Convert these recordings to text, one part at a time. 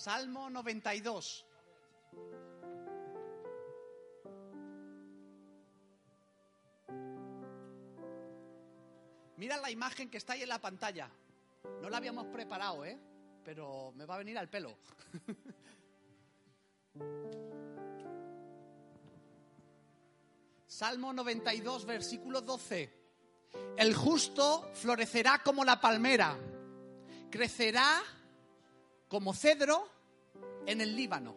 Salmo 92. Mira la imagen que está ahí en la pantalla. No la habíamos preparado, pero me va a venir al pelo. Salmo 92, versículo 12. El justo florecerá como la palmera, crecerá como cedro en el Líbano.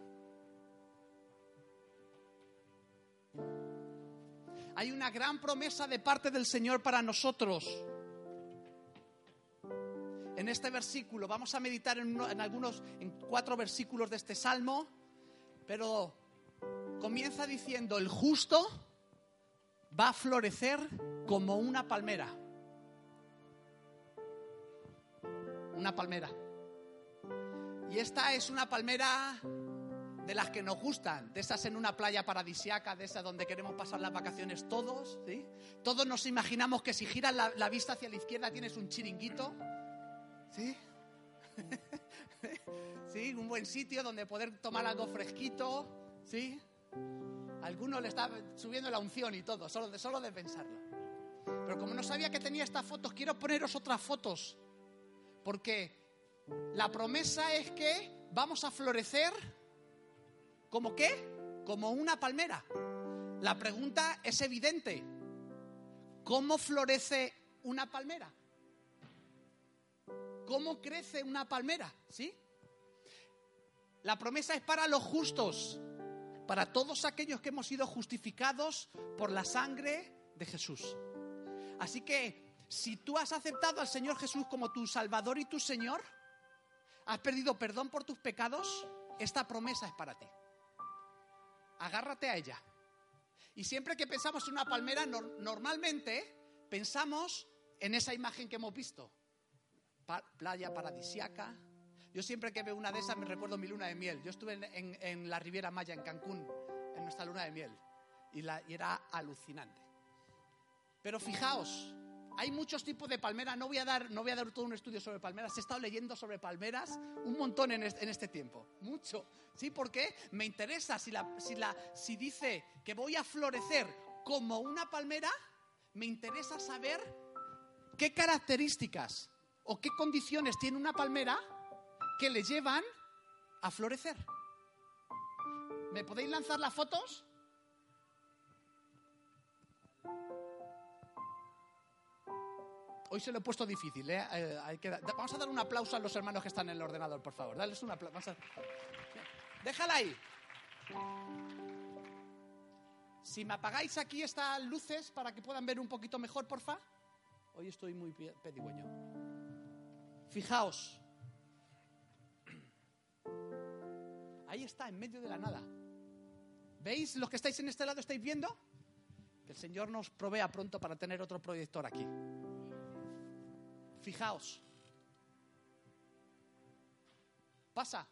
Hay una gran promesa de parte del Señor para nosotros. En este versículo vamos a meditar en 4 versículos de este salmo, pero comienza diciendo: el justo va a florecer como una palmera. Una palmera. Y esta es una palmera de las que nos gustan, de esas en una playa paradisiaca, de esas donde queremos pasar las vacaciones todos, ¿sí? Todos nos imaginamos que si giras la vista hacia la izquierda tienes un chiringuito, ¿sí? Sí, un buen sitio donde poder tomar algo fresquito, ¿sí? A alguno le está subiendo la unción y todo, solo de pensarlo. Pero como no sabía que tenía estas fotos, quiero poneros otras fotos, porque la promesa es que vamos a florecer ¿como qué? Como una palmera. La pregunta es evidente: ¿cómo florece una palmera? ¿Cómo crece una palmera? ¿Sí? La promesa es para los justos, para todos aquellos que hemos sido justificados por la sangre de Jesús. Así que, si tú has aceptado al Señor Jesús como tu Salvador y tu Señor, has pedido perdón por tus pecados, esta promesa es para ti. Agárrate a ella. Y siempre que pensamos en una palmera, normalmente pensamos en esa imagen que hemos visto. Playa paradisiaca. Yo siempre que veo una de esas me recuerdo mi luna de miel. Yo estuve en la Riviera Maya, en Cancún, en nuestra luna de miel. Y era alucinante. Pero fijaos, hay muchos tipos de palmeras. No voy a dar todo un estudio sobre palmeras. He estado leyendo sobre palmeras un montón en este tiempo. Mucho. ¿Sí? Porque me interesa. Si dice que voy a florecer como una palmera, me interesa saber qué características o qué condiciones tiene una palmera que le llevan a florecer. ¿Me podéis lanzar las fotos? Hoy se lo he puesto difícil, vamos a dar un aplauso a los hermanos que están en el ordenador, por favor. Dales un aplauso. Déjala ahí. Si me apagáis aquí estas luces para que puedan ver un poquito mejor, porfa. Hoy estoy muy pedigüeño. Fijaos. Ahí está, en medio de la nada. ¿Veis? Los que estáis en este lado, ¿estáis viendo? Que el Señor nos provea pronto para tener otro proyector aquí. Fijaos. Pasa.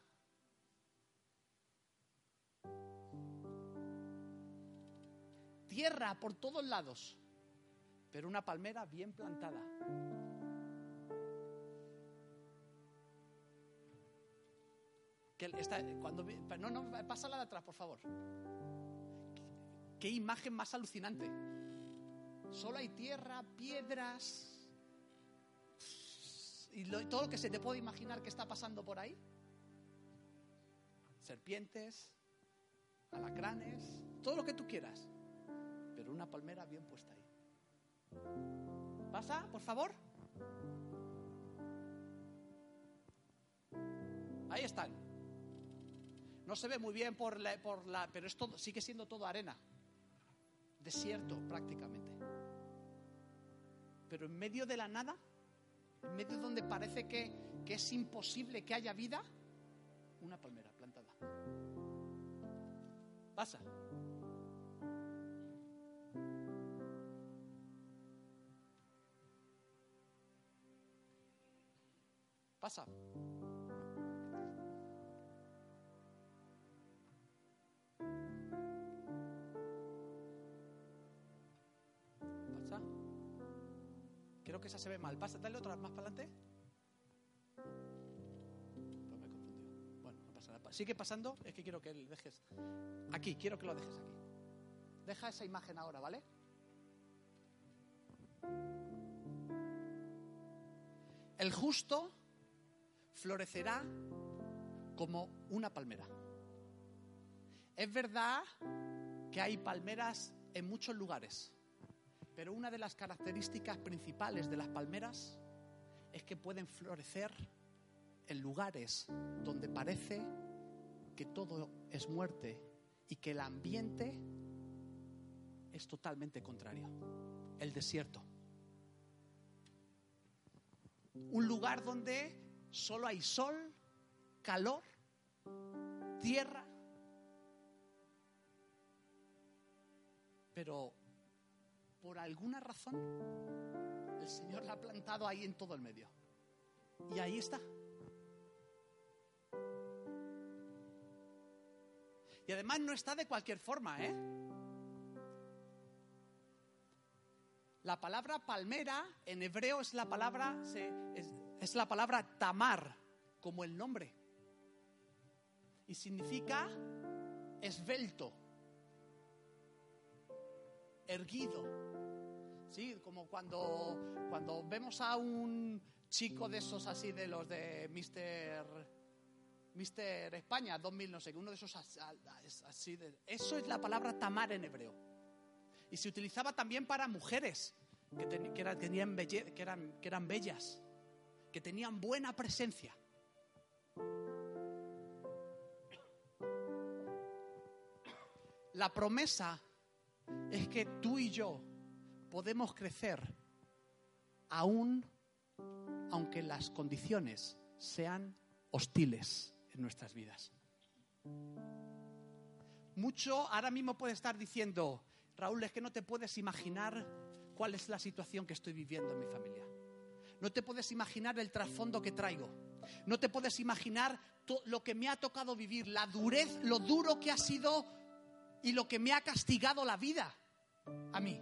Tierra por todos lados, pero una palmera bien plantada. Pásala de atrás, por favor. Qué imagen más alucinante. Solo hay tierra, piedras y todo lo que se te puede imaginar que está pasando por ahí. Serpientes, alacranes, todo lo que tú quieras, pero una palmera bien puesta ahí. ¿Pasa, por favor? Ahí están. No se ve muy bien pero es todo, sigue siendo todo arena. Desierto prácticamente. Pero en medio de la nada, en medio donde parece que es imposible que haya vida, una palmera plantada. Pasa. Pasa. Creo que esa se ve mal. Pasa, dale otra más para adelante. Pues me he confundido. Bueno, no pasa sigue pasando. Es que quiero que lo dejes aquí, quiero que lo dejes aquí. Deja esa imagen ahora, ¿vale? El justo florecerá como una palmera. Es verdad que hay palmeras en muchos lugares, pero una de las características principales de las palmeras es que pueden florecer en lugares donde parece que todo es muerte y que el ambiente es totalmente contrario. El desierto. Un lugar donde solo hay sol, calor, tierra. Pero por alguna razón el Señor la ha plantado ahí en todo el medio. Y ahí está. Y además no está de cualquier forma, ¿eh? La palabra palmera en hebreo es la palabra tamar, como el nombre. Y significa esbelto, erguido. Sí, como cuando vemos a un chico de esos así, de los de Mister España 2000, no sé, uno de esos así. Eso es la palabra tamar en hebreo. Y se utilizaba también para mujeres que eran bellas, que tenían buena presencia. La promesa es que tú y yo podemos crecer aún aunque las condiciones sean hostiles en nuestras vidas. Mucho ahora mismo puede estar diciendo: Raúl, es que no te puedes imaginar cuál es la situación que estoy viviendo en mi familia. No te puedes imaginar el trasfondo que traigo. No te puedes imaginar lo que me ha tocado vivir, la durez, lo duro que ha sido y lo que me ha castigado la vida a mí.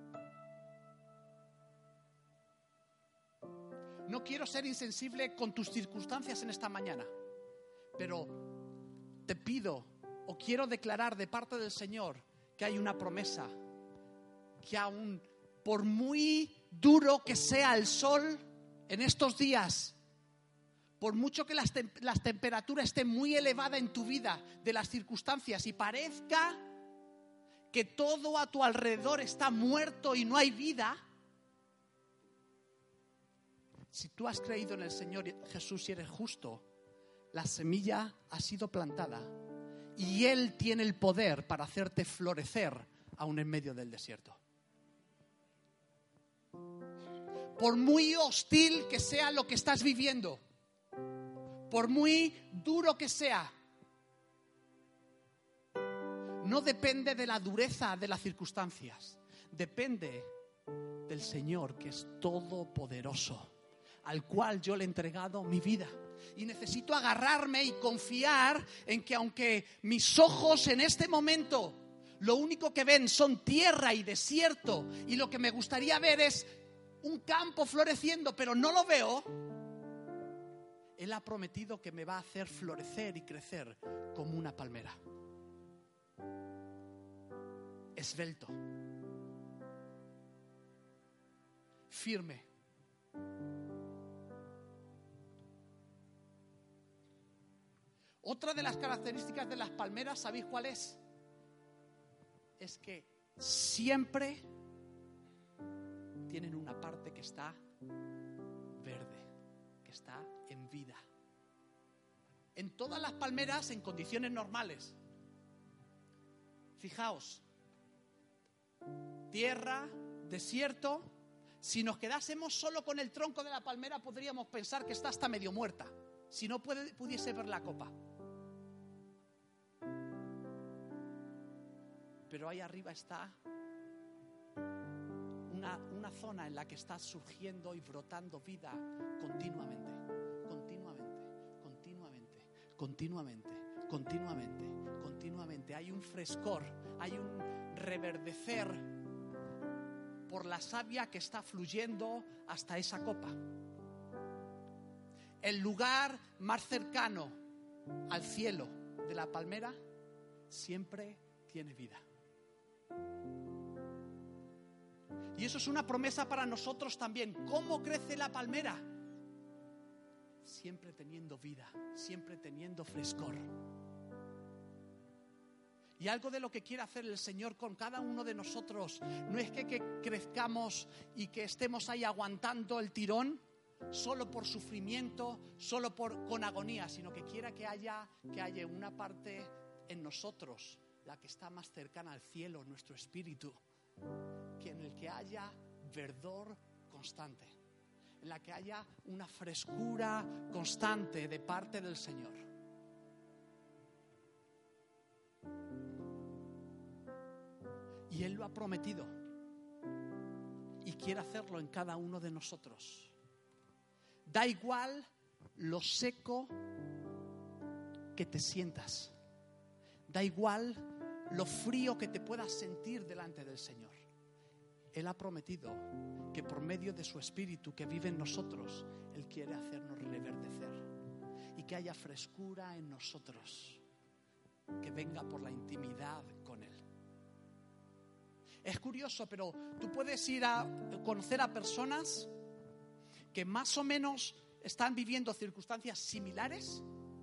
No quiero ser insensible con tus circunstancias en esta mañana, pero te pido o quiero declarar de parte del Señor que hay una promesa, que aún por muy duro que sea el sol en estos días, por mucho que las temperaturas estén muy elevadas en tu vida, de las circunstancias, y parezca que todo a tu alrededor está muerto y no hay vida, si tú has creído en el Señor Jesús y eres justo, la semilla ha sido plantada y Él tiene el poder para hacerte florecer aún en medio del desierto. Por muy hostil que sea lo que estás viviendo, por muy duro que sea, no depende de la dureza de las circunstancias, depende del Señor, que es todopoderoso, al cual yo le he entregado mi vida. Y necesito agarrarme y confiar en que aunque mis ojos en este momento lo único que ven son tierra y desierto, y lo que me gustaría ver es un campo floreciendo, pero no lo veo, Él ha prometido que me va a hacer florecer y crecer como una palmera. Esbelto, firme. Otra de las características de las palmeras, ¿sabéis cuál es? Es que siempre tienen una parte que está verde, que está en vida. En todas las palmeras, en condiciones normales, fijaos, tierra, desierto. Si nos quedásemos solo con el tronco de la palmera, podríamos pensar que está hasta medio muerta, si no pudiese ver la copa. Pero ahí arriba está una zona en la que está surgiendo y brotando vida continuamente. Hay un frescor, hay un reverdecer por la savia que está fluyendo hasta esa copa. El lugar más cercano al cielo de la palmera siempre tiene vida. Y eso es una promesa para nosotros también. ¿Cómo crece la palmera? Siempre teniendo vida, siempre teniendo frescor. Y algo de lo que quiere hacer el Señor con cada uno de nosotros no es que crezcamos y que estemos ahí aguantando el tirón solo por sufrimiento, solo con agonía, sino que quiera que haya una parte en nosotros, la que está más cercana al cielo, nuestro espíritu, que en el que haya verdor constante, en la que haya una frescura constante de parte del Señor. Y Él lo ha prometido y quiere hacerlo en cada uno de nosotros. Da igual lo seco que te sientas, da igual lo frío que te puedas sentir delante del Señor. Él ha prometido que por medio de su Espíritu que vive en nosotros, Él quiere hacernos reverdecer y que haya frescura en nosotros, que venga por la intimidad con Él. Es curioso, pero tú puedes ir a conocer a personas que más o menos están viviendo circunstancias similares,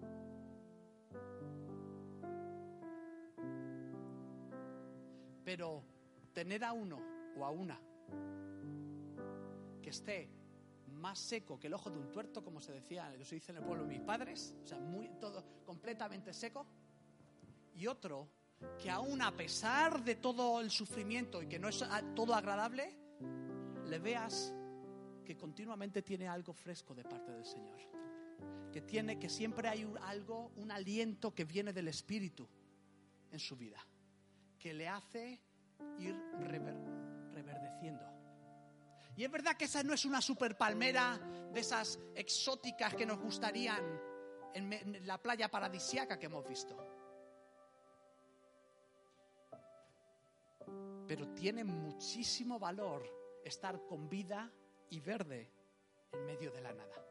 pero tener a uno o a una que esté más seco que el ojo de un tuerto, como se decía, que se dice en el pueblo de mis padres, o sea, todo completamente seco, y otro que aún a pesar de todo el sufrimiento y que no es todo agradable, le veas que continuamente tiene algo fresco de parte del Señor, que siempre hay un aliento que viene del Espíritu en su vida, que le hace ir reverdeciendo. Y es verdad que esa no es una super palmera de esas exóticas que nos gustarían en la playa paradisíaca que hemos visto, pero tiene muchísimo valor estar con vida y verde en medio de la nada.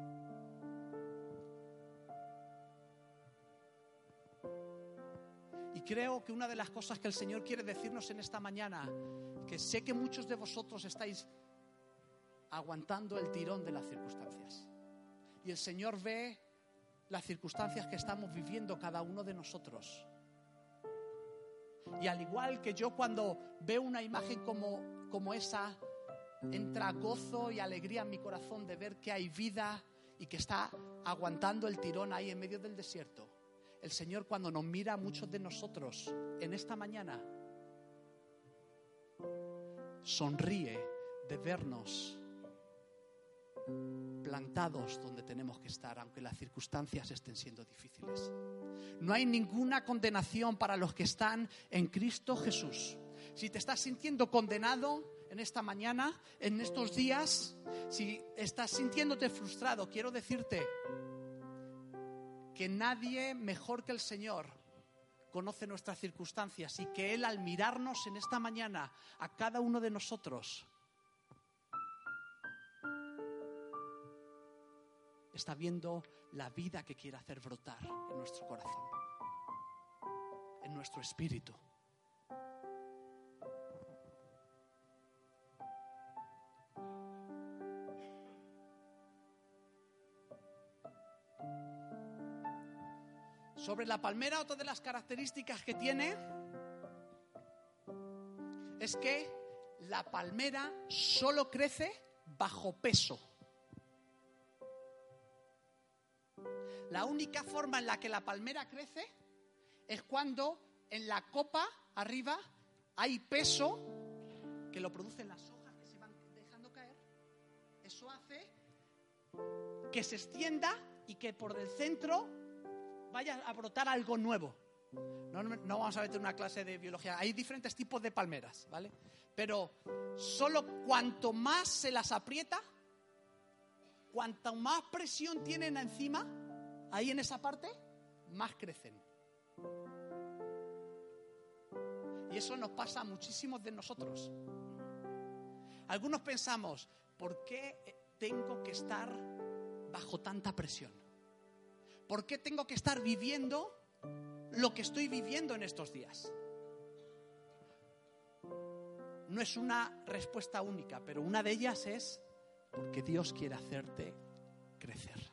Y creo que una de las cosas que el Señor quiere decirnos en esta mañana, que sé que muchos de vosotros estáis aguantando el tirón de las circunstancias, y el Señor ve las circunstancias que estamos viviendo cada uno de nosotros. Y al igual que yo, cuando veo una imagen como esa, entra gozo y alegría en mi corazón de ver que hay vida y que está aguantando el tirón ahí en medio del desierto. El Señor, cuando nos mira a muchos de nosotros en esta mañana, sonríe de vernos plantados donde tenemos que estar, aunque las circunstancias estén siendo difíciles. No hay ninguna condenación para los que están en Cristo Jesús. Si te estás sintiendo condenado en esta mañana, en estos días, si estás sintiéndote frustrado, quiero decirte que nadie mejor que el Señor conoce nuestras circunstancias, y que Él, al mirarnos en esta mañana a cada uno de nosotros, está viendo la vida que quiere hacer brotar en nuestro corazón, en nuestro espíritu. Sobre la palmera, otra de las características que tiene es que la palmera solo crece bajo peso. La única forma en la que la palmera crece es cuando en la copa arriba hay peso que lo producen las hojas que se van dejando caer. Eso hace que se extienda y que por el centro vaya a brotar algo nuevo. No vamos a meter una clase de biología. Hay diferentes tipos de palmeras, ¿vale? Pero solo cuanto más se las aprieta, cuanto más presión tienen encima, ahí en esa parte, más crecen. Y eso nos pasa a muchísimos de nosotros. Algunos pensamos, ¿por qué tengo que estar bajo tanta presión? ¿Por qué tengo que estar viviendo lo que estoy viviendo en estos días? No es una respuesta única, pero una de ellas es porque Dios quiere hacerte crecer.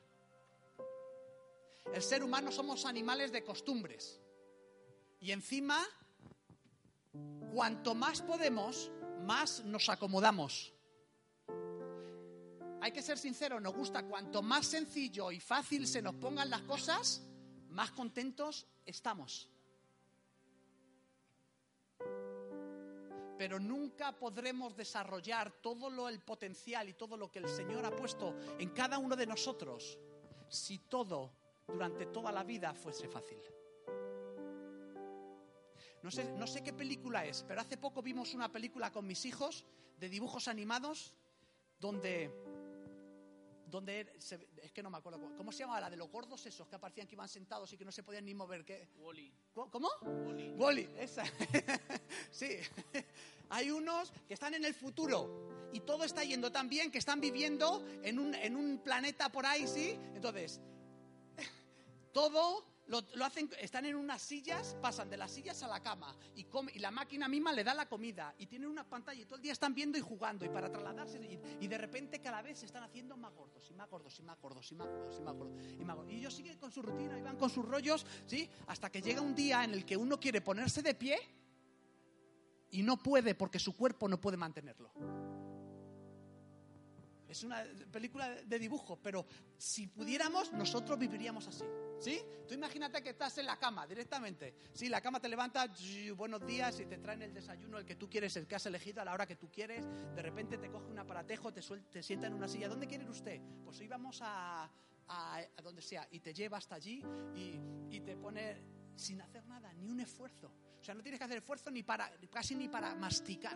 El ser humano somos animales de costumbres. Y encima, cuanto más podemos, más nos acomodamos. Hay que ser sinceros, nos gusta cuanto más sencillo y fácil se nos pongan las cosas, más contentos estamos. Pero nunca podremos desarrollar todo el potencial y todo lo que el Señor ha puesto en cada uno de nosotros si todo, durante toda la vida, fuese fácil. No sé qué película es, pero hace poco vimos una película con mis hijos de dibujos animados donde es que no me acuerdo cómo se llamaba, la de los gordos esos que aparecían que iban sentados y que no se podían ni mover. Wall-E. ¿Cómo? Wall-E, esa. Sí. Hay unos que están en el futuro y todo está yendo tan bien que están viviendo en un planeta por ahí, ¿sí? Entonces, todo lo hacen, están en unas sillas, pasan de las sillas a la cama y la máquina misma le da la comida y tienen una pantalla y todo el día están viendo y jugando y para trasladarse y de repente cada vez se están haciendo más gordos y más gordos y más gordos y más gordos y más gordos y más gordos. Y ellos siguen con su rutina y van con sus rollos, ¿sí? Hasta que llega un día en el que uno quiere ponerse de pie y no puede porque su cuerpo no puede mantenerlo. Es una película de dibujo, pero si pudiéramos, nosotros viviríamos así, ¿sí? Tú imagínate que estás en la cama directamente, ¿sí? La cama te levanta, buenos días, y te traen el desayuno, el que tú quieres, el que has elegido a la hora que tú quieres. De repente te coge un aparatejo, te sienta en una silla. ¿Dónde quiere ir usted? Pues hoy vamos a donde sea, y te lleva hasta allí y te pone sin hacer nada, ni un esfuerzo. O sea, no tienes que hacer esfuerzo casi ni para masticar.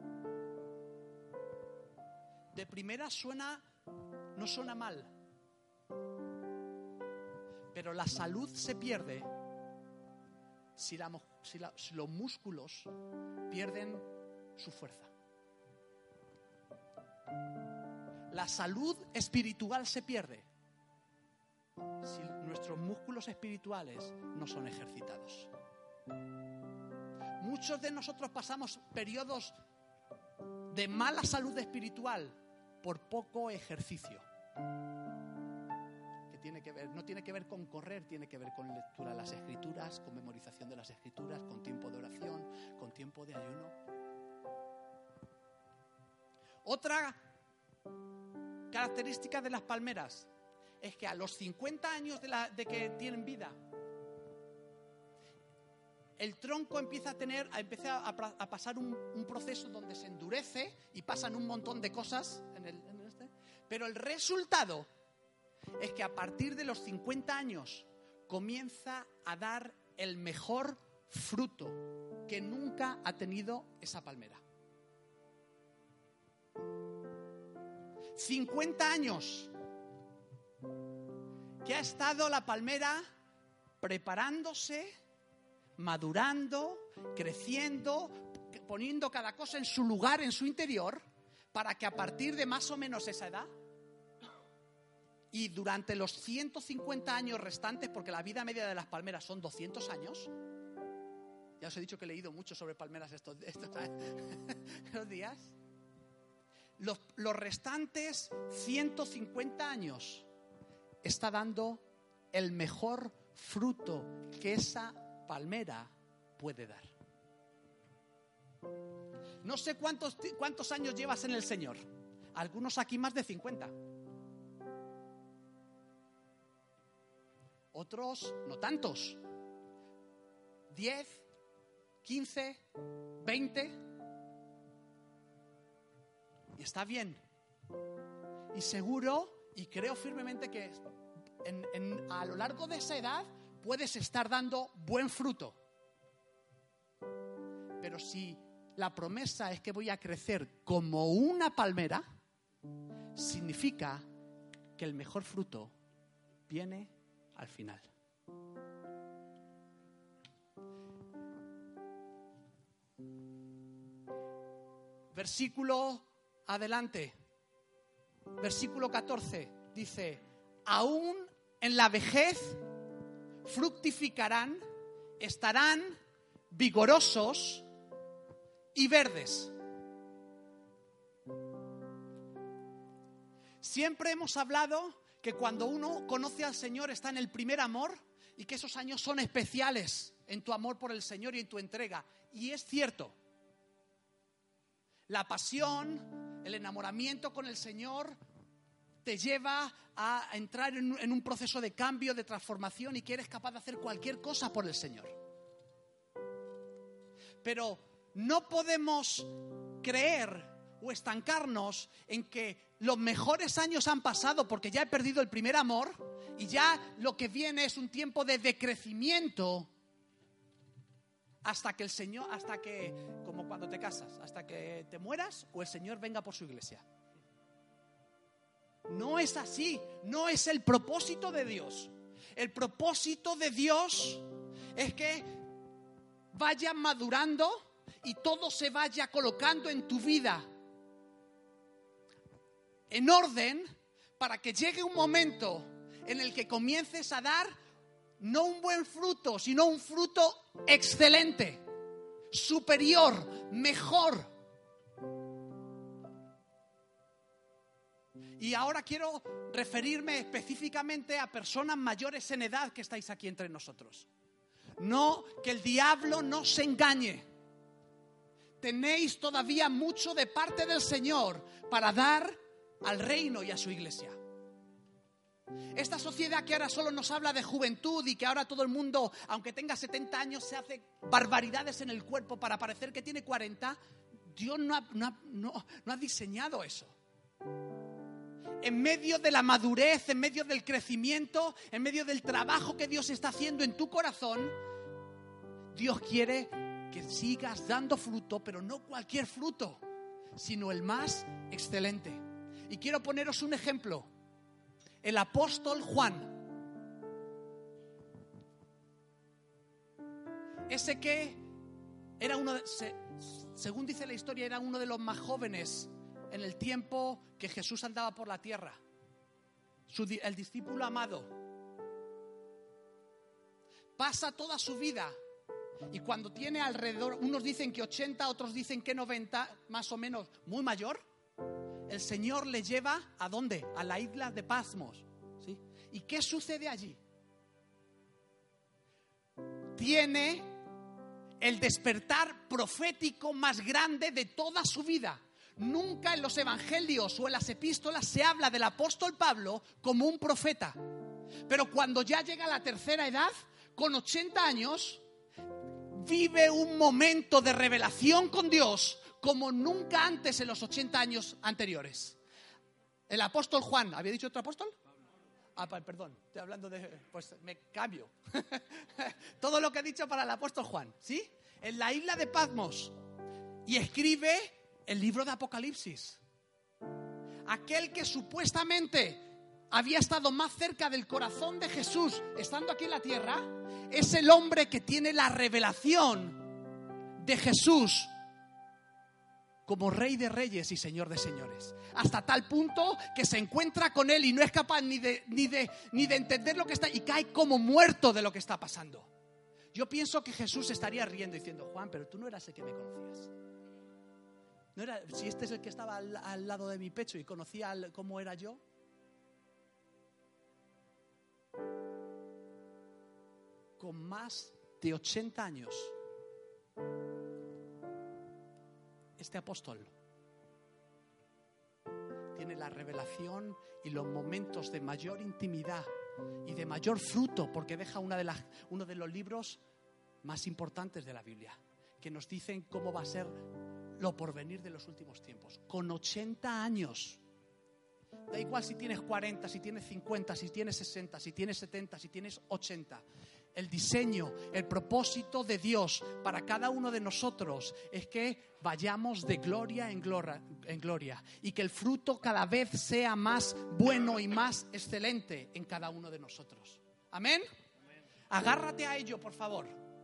De primera no suena mal, pero la salud se pierde si los músculos pierden su fuerza. La salud espiritual se pierde si nuestros músculos espirituales no son ejercitados. Muchos de nosotros pasamos periodos de mala salud espiritual por poco ejercicio. No tiene que ver con correr, tiene que ver con lectura de las Escrituras, con memorización de las Escrituras, con tiempo de oración, con tiempo de ayuno. Otra característica de las palmeras es que a los 50 años de que tienen vida, el tronco empieza a pasar un proceso donde se endurece y pasan un montón de cosas pero el resultado es que a partir de los 50 años comienza a dar el mejor fruto que nunca ha tenido esa palmera. 50 años que ha estado la palmera preparándose, madurando, creciendo, poniendo cada cosa en su lugar, en su interior, para que a partir de más o menos esa edad y durante los 150 años restantes, porque la vida media de las palmeras son 200 años, ya os he dicho que he leído mucho sobre palmeras estos días, los restantes 150 años está dando el mejor fruto que esa palmera puede dar. No sé cuántos años llevas en el Señor. Algunos aquí más de 50. Otros no tantos. 10, 15, 20. Y está bien. Y seguro, y creo firmemente que a lo largo de esa edad puedes estar dando buen fruto. Pero si la promesa es que voy a crecer como una palmera, significa que el mejor fruto viene al final. Versículo adelante. Versículo 14 dice: aún en la vejez fructificarán, estarán vigorosos y verdes. Siempre hemos hablado que cuando uno conoce al Señor está en el primer amor y que esos años son especiales en tu amor por el Señor y en tu entrega. Y es cierto. La pasión, el enamoramiento con el Señor te lleva a entrar en un proceso de cambio, de transformación, y que eres capaz de hacer cualquier cosa por el Señor. Pero no podemos creer o estancarnos en que los mejores años han pasado porque ya he perdido el primer amor y ya lo que viene es un tiempo de decrecimiento hasta que el Señor, como cuando te casas, hasta que te mueras o el Señor venga por su iglesia. No es así, no es el propósito de Dios. El propósito de Dios es que vaya madurando y todo se vaya colocando en tu vida en orden para que llegue un momento en el que comiences a dar no un buen fruto, sino un fruto excelente, superior, mejor. Y ahora quiero referirme específicamente a personas mayores en edad que estáis aquí entre nosotros. No, que el diablo no se engañe. Tenéis todavía mucho de parte del Señor para dar al reino y a su iglesia. Esta sociedad que ahora solo nos habla de juventud y que ahora todo el mundo, aunque tenga 70 años, se hace barbaridades en el cuerpo para parecer que tiene 40, Dios no ha diseñado eso. En medio de la madurez, en medio del crecimiento, en medio del trabajo que Dios está haciendo en tu corazón, Dios quiere que sigas dando fruto, pero no cualquier fruto, sino el más excelente. Y quiero poneros un ejemplo. El apóstol Juan. Ese que era según dice la historia, era uno de los más jóvenes en el tiempo que Jesús andaba por la tierra. El discípulo amado. Pasa toda su vida. Y cuando tiene alrededor, unos dicen que 80, otros dicen que 90, más o menos, muy mayor, el Señor le lleva ¿a dónde? A la isla de Patmos, ¿sí? ¿Y qué sucede allí? Tiene el despertar profético más grande de toda su vida. Nunca en los evangelios o en las epístolas se habla del apóstol Pablo como un profeta. Pero cuando ya llega a la tercera edad, con 80 años, vive un momento de revelación con Dios como nunca antes en los 80 años anteriores. El apóstol Juan, ¿había dicho otro apóstol? Perdón, estoy hablando de... Pues me cambio. Todo lo que he dicho para el apóstol Juan, ¿sí? En la isla de Patmos. Y escribe el libro de Apocalipsis. Aquel que supuestamente había estado más cerca del corazón de Jesús estando aquí en la tierra, es el hombre que tiene la revelación de Jesús como Rey de Reyes y Señor de Señores, hasta tal punto que se encuentra con Él y no es capaz ni de entender lo que está, y cae como muerto de lo que está pasando. Yo pienso que Jesús estaría riendo diciendo: Juan, pero tú no eras el que me conocías. No era, si este es el que estaba al lado de mi pecho y conocía cómo era yo. Con más de 80 años, este apóstol tiene la revelación y los momentos de mayor intimidad y de mayor fruto, porque deja uno de los libros más importantes de la Biblia, que nos dicen cómo va a ser lo porvenir de los últimos tiempos. Con 80 años. Da igual si tienes 40, si tienes 50, si tienes 60, si tienes 70, si tienes 80. El diseño, el propósito de Dios para cada uno de nosotros es que vayamos de gloria en gloria y que el fruto cada vez sea más bueno y más excelente en cada uno de nosotros. ¿Amén? Agárrate a ello, por favor.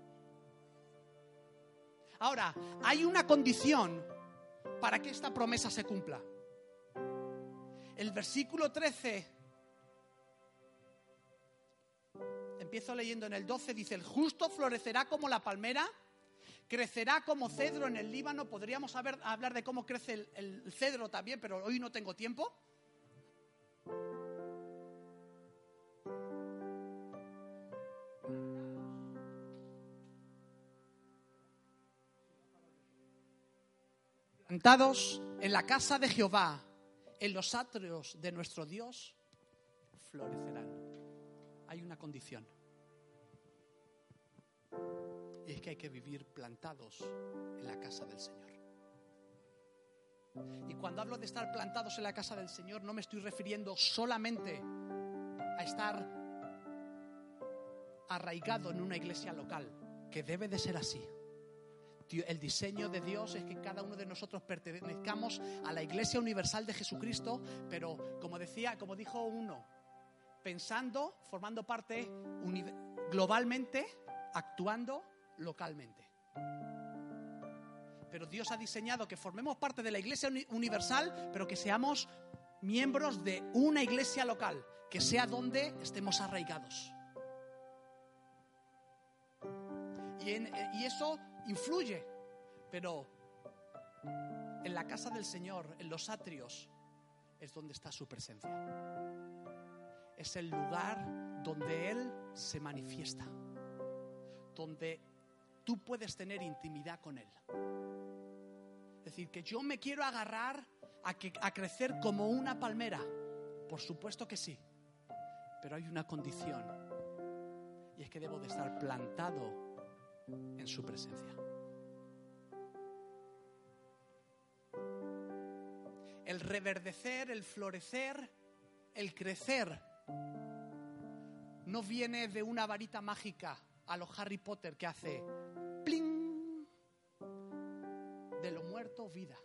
Ahora, hay una condición para que esta promesa se cumpla. El versículo 13 empiezo leyendo en el 12, dice: el justo florecerá como la palmera, crecerá como cedro en el Líbano. Podríamos hablar de cómo crece el cedro también, pero hoy no tengo tiempo. Plantados en la casa de Jehová, en los atrios de nuestro Dios, florecerán. Hay una condición. Y es que hay que vivir plantados en la casa del Señor. Y cuando hablo de estar plantados en la casa del Señor, no me estoy refiriendo solamente a estar arraigado en una iglesia local, que debe de ser así. El diseño de Dios es que cada uno de nosotros pertenezcamos a la Iglesia Universal de Jesucristo, pero como dijo uno, pensando, formando parte globalmente, actuando localmente. Pero Dios ha diseñado que formemos parte de la Iglesia Universal, pero que seamos miembros de una iglesia local, que sea donde estemos arraigados. Y eso influye, pero en la casa del Señor, en los atrios, es donde está su presencia. Es el lugar donde Él se manifiesta, donde tú puedes tener intimidad con Él. Es decir, que yo me quiero agarrar a crecer como una palmera. Por supuesto que sí, pero hay una condición, y es que debo de estar plantado en su presencia. El reverdecer, el florecer, el crecer no viene de una varita mágica a lo Harry Potter que hace ¡pling! De lo muerto, vida.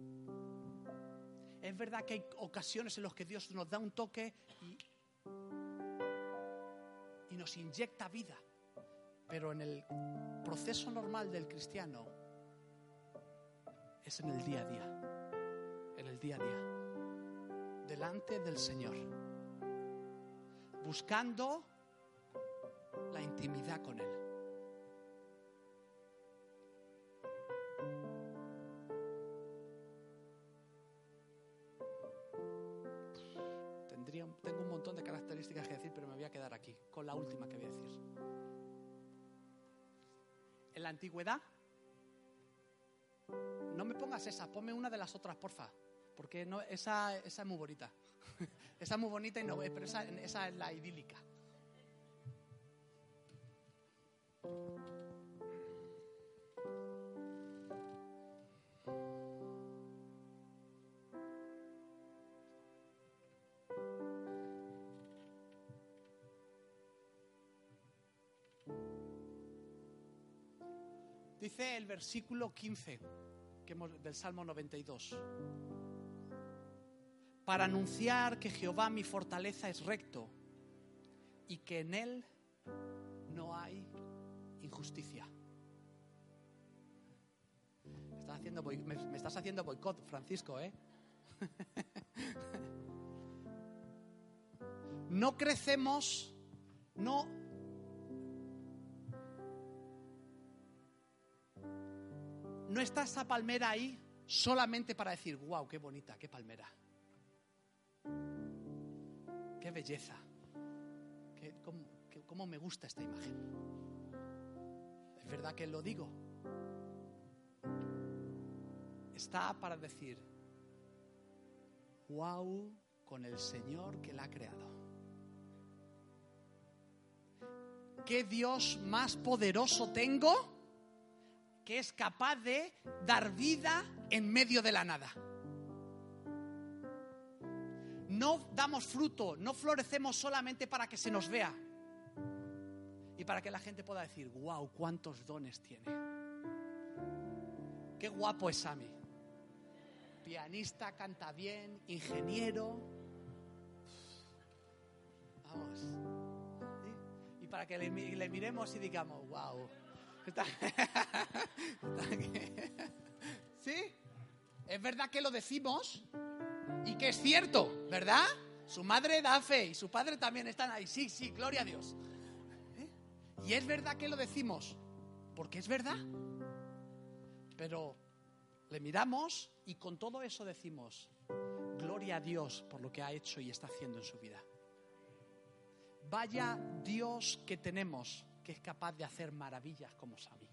Es verdad que hay ocasiones en las que Dios nos da un toque y nos inyecta vida. Pero en el proceso normal del cristiano es en el día a día, delante del Señor, buscando la intimidad con Él. Tengo un montón de características que decir, pero me voy a quedar aquí con la última que voy a decir. En la antigüedad, no me pongas esa, ponme una de las otras, porfa, porque no, esa es muy bonita. Esa es muy bonita, pero esa es la idílica. Dice el versículo 15 del Salmo 92: para anunciar que Jehová mi fortaleza es recto y que en Él no hay injusticia. Me estás haciendo boicot, Francisco, ¿eh? No crecemos, no está esa palmera ahí solamente para decir, wow, qué bonita, qué palmera, qué belleza, cómo me gusta esta imagen. Es verdad que lo digo. Está para decir, wow, con el Señor que la ha creado. ¿Qué Dios más poderoso tengo que es capaz de dar vida en medio de la nada? No damos fruto, no florecemos solamente para que se nos vea y para que la gente pueda decir, wow, cuántos dones tiene. Qué guapo es Sammy. Pianista, canta bien, ingeniero. Vamos. ¿Sí? Y para que le miremos y digamos, wow. ¿Sí? Es verdad que lo decimos y que es cierto, ¿verdad? Su madre da fe y su padre también están ahí. Sí, gloria a Dios. Y es verdad que lo decimos, porque es verdad. Pero le miramos y con todo eso decimos, gloria a Dios por lo que ha hecho y está haciendo en su vida. Vaya Dios que tenemos, que es capaz de hacer maravillas como Sammy.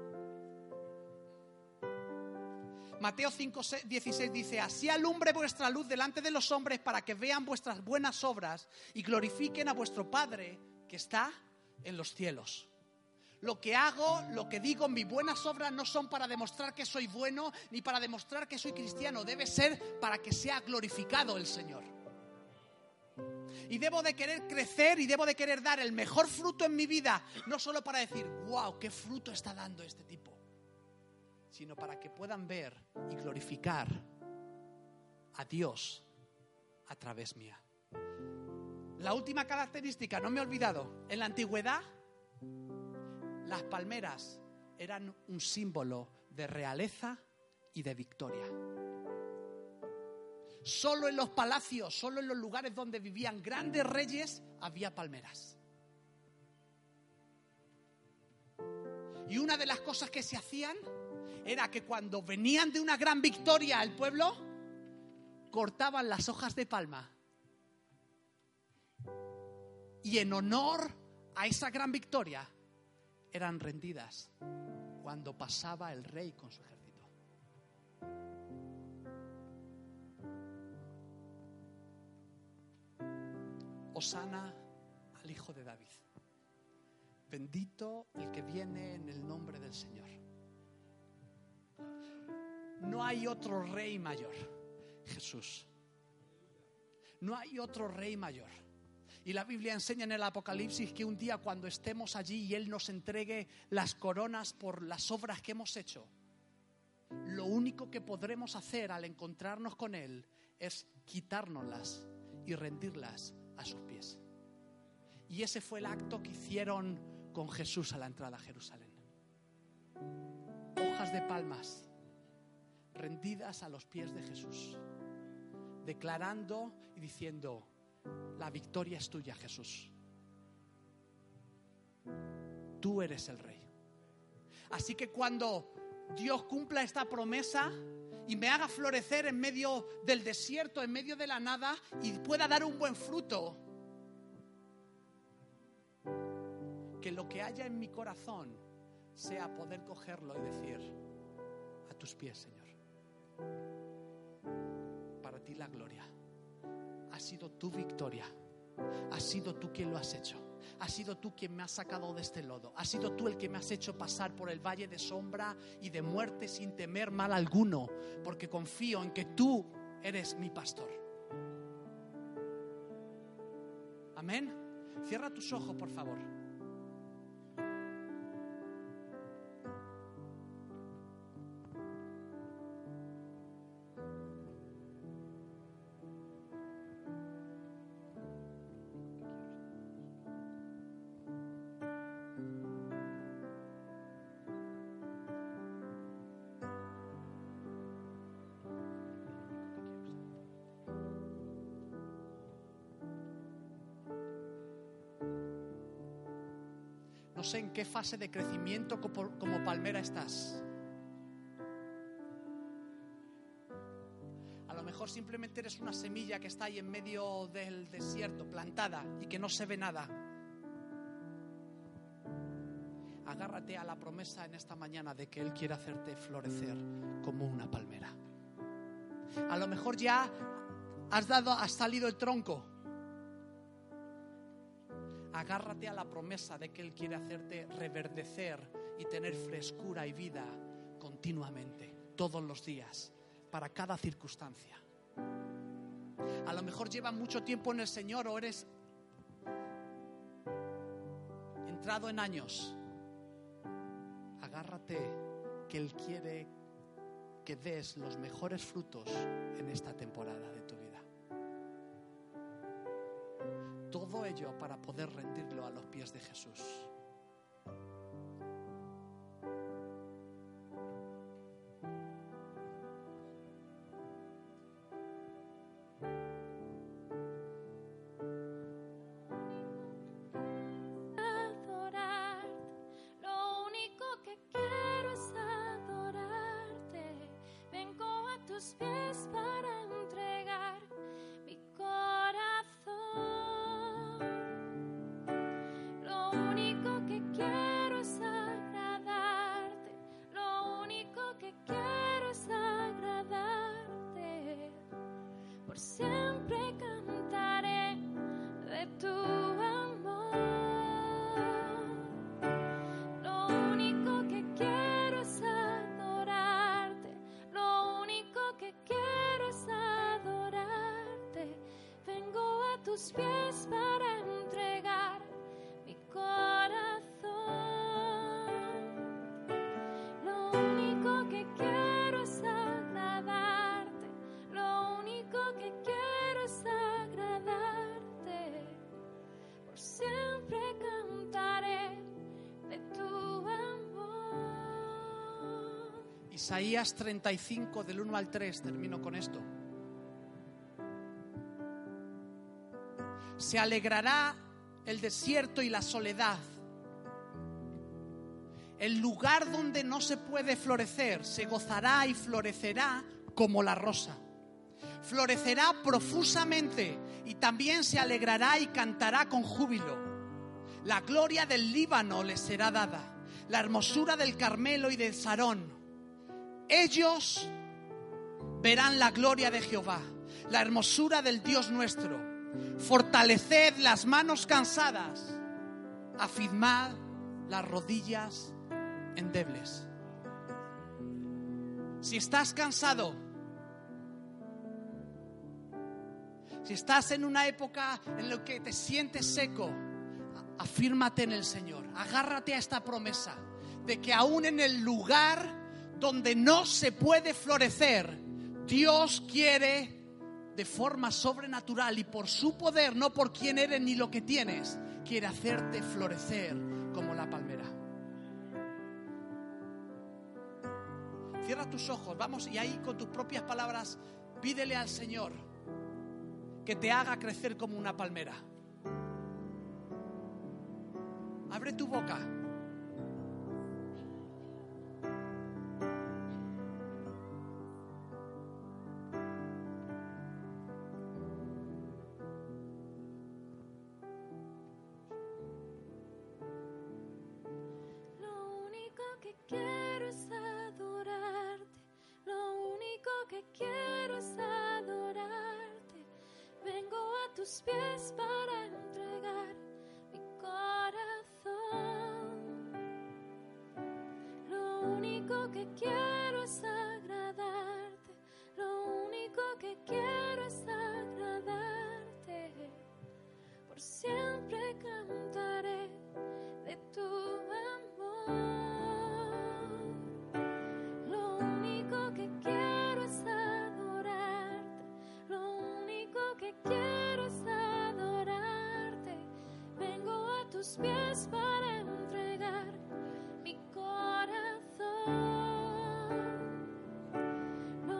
Mateo 5:16 dice, así alumbre vuestra luz delante de los hombres para que vean vuestras buenas obras y glorifiquen a vuestro Padre que está en los cielos. Lo que hago, lo que digo, mis buenas obras no son para demostrar que soy bueno ni para demostrar que soy cristiano. Debe ser para que sea glorificado el Señor. Y debo de querer crecer y debo de querer dar el mejor fruto en mi vida. No solo para decir, wow, qué fruto está dando este tipo. Sino para que puedan ver y glorificar a Dios a través mía. La última característica, no me he olvidado, en la antigüedad las palmeras eran un símbolo de realeza y de victoria. Solo en los palacios, solo en los lugares donde vivían grandes reyes, había palmeras. Y una de las cosas que se hacían era que cuando venían de una gran victoria al pueblo, cortaban las hojas de palma. Y en honor a esa gran victoria, eran rendidas cuando pasaba el rey con su ejército. Hosana al Hijo de David. Bendito el que viene en el nombre del Señor. No hay otro rey mayor, Jesús. No hay otro rey mayor. Y la Biblia enseña en el Apocalipsis que un día cuando estemos allí y Él nos entregue las coronas por las obras que hemos hecho, lo único que podremos hacer al encontrarnos con Él es quitárnoslas y rendirlas a sus pies. Y ese fue el acto que hicieron con Jesús a la entrada a Jerusalén. Hojas de palmas rendidas a los pies de Jesús, declarando y diciendo, la victoria es tuya, Jesús. Tú eres el Rey. Así que cuando Dios cumpla esta promesa y me haga florecer en medio del desierto, en medio de la nada, y pueda dar un buen fruto, que lo que haya en mi corazón sea poder cogerlo y decir, a tus pies, Señor. Para ti la gloria. Ha sido tu victoria. Has sido tú quien lo has hecho. Has sido tú quien me has sacado de este lodo. Has sido tú el que me has hecho pasar por el valle de sombra y de muerte sin temer mal alguno, porque confío en que tú eres mi pastor. Amén. Cierra tus ojos, por favor. No sé en qué fase de crecimiento como palmera estás. A lo mejor simplemente eres una semilla que está ahí en medio del desierto, plantada y que no se ve nada. Agárrate a la promesa en esta mañana de que Él quiere hacerte florecer como una palmera. A lo mejor ya has salido el tronco. Agárrate a la promesa de que Él quiere hacerte reverdecer y tener frescura y vida continuamente, todos los días, para cada circunstancia. A lo mejor llevas mucho tiempo en el Señor o eres entrado en años. Agárrate que Él quiere que des los mejores frutos en esta temporada de tu vida. Todo ello para poder rendirlo a los pies de Jesús. Adorar tus pies para entregar mi corazón. Lo único que quiero es agradarte, lo único que quiero es agradarte. Por siempre cantaré de tu amor. Lo único que quiero es adorarte, lo único que quiero es adorarte. Vengo a tus pies para entregar mi corazón. Lo único que quiero es agradarte, lo único que quiero es agradarte. Por siempre cantaré de tu amor. Isaías 35, del 1 al 3, termino con esto. Se alegrará el desierto y la soledad. El lugar donde no se puede florecer se gozará y florecerá como la rosa. Florecerá profusamente y también se alegrará y cantará con júbilo. La gloria del Líbano les será dada, la hermosura del Carmelo y del Sarón. Ellos verán la gloria de Jehová, la hermosura del Dios nuestro. Fortaleced las manos cansadas, afirmad las rodillas endebles. Si estás cansado, si estás en una época en la que te sientes seco, afírmate en el Señor. Agárrate a esta promesa de que aún en el lugar donde no se puede florecer, Dios quiere de forma sobrenatural y por su poder, no por quién eres ni lo que tienes, quiere hacerte florecer como la palmera. Cierra tus ojos, vamos, y ahí con tus propias palabras pídele al Señor que te haga crecer como una palmera. Abre tu boca. Lo único que quiero es adorarte, lo único que quiero es adorarte. Vengo a tus pies para entregar mi corazón. Lo único que quiero es agradarte, lo único que quiero es agradarte. Por siempre cantaré de tu amor. Lo único que quiero es adorarte, lo único que quiero es adorarte. Vengo a tus pies para